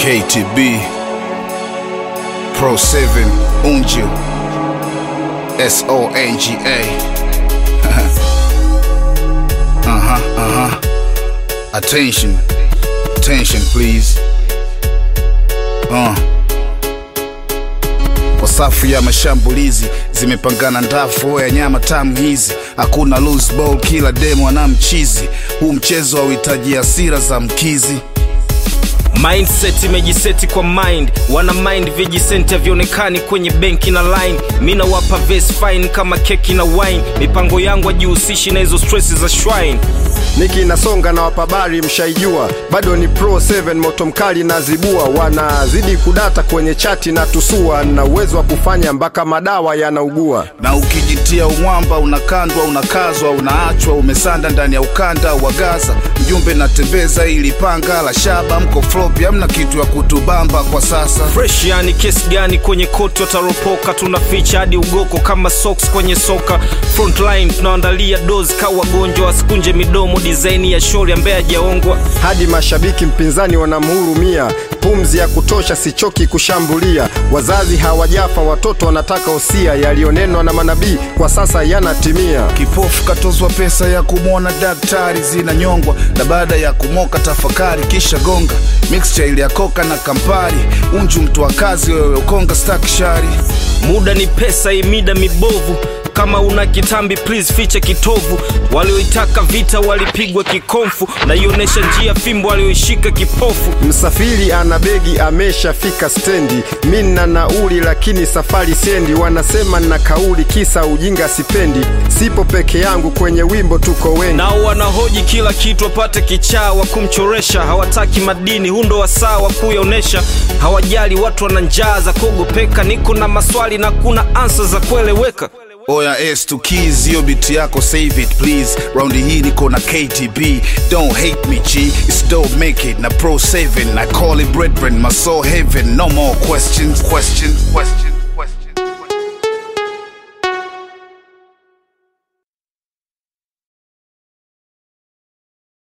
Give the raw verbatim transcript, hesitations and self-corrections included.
K T B, Pro seven, Unju, S O N G A. Uh-huh, uh-huh. Attention, attention please. Uh. Kwa safu ya mashambulizi zimepangana ndafu ya nyama tamu hizi. Hakuna loose ball, kila demo ana mchizi. Huu mchezo hauhitaji hasira za mkizi. Mindset imejiseti kwa mind. Wana mind vijisenti vionekani kwenye benki na line. Mina wapa vest fine kama keki na wine. Mipango yangu hajihusishi na hizo stresses za shrine. Niki nasonga na wapabari mshaijua. Bado ni Pro seven, moto mkali na zibua. Wanazidi kudata kwenye chati na tusua. Na uwezo wa kufanya mpaka madawa yanaugua. Na ukijitia umwamba unakandwa, unakazwa, unaachwa umesanda ndani ya ukanda wa Gaza. Mjumbe natembeza ili panga la shaba. Mko flop hamna kitu ya kutubamba kwa sasa. Fresh yani kesi gani kwenye koti wataropoka. Tunaficha hadi ugoko kama socks kwenye soka. Frontline tunaandalia dozi kwa wagonjwa. Wasikunje midomo design ya shori ambaye hajaongwa. Hadi mashabiki mpinzani wanamhurumia. Pumzi ya kutosha sichoki kushambulia. Wazazi hawajafa, watoto wanataka usia. Yalionenwa na manabii kwa sasa yanatimia. Kipofu katozwa pesa ya kumwona daktari zinanyongwa. Na baada ya kumoka tafakari kisha gonga. Mixture ili ya koka na kampari. Unju mtu wa kazi wewe ukonga stack shari. Muda ni pesa imida mibovu. Kama una kitambi please ficha kitovu. Walioitaka vita walipigwa kikomfu. Na ionesha njia fimbo walioishika kipofu. Msafiri ana begi ameshafika stendi. Mina nauli lakini safari sendi. Wanasema na kauli kisa ujinga sipendi. Sipo peke yangu kwenye wimbo tuko wengi. Nao wanahoji kila kitu wapate kichaa wa kumchoresha. Hawataki madini hundo wa sawa kuyaonesha. Hawajali watu wana njaa za kuogopeka. Niko na maswali na kuna answer za kueleweka. Oya S to keys, yo biti yako save it please. Round hii niko na K T B. Don't hate me G, it's dope make it. Na Pro seven, I call it brethren, my soul heaven. No more questions, questions, questions.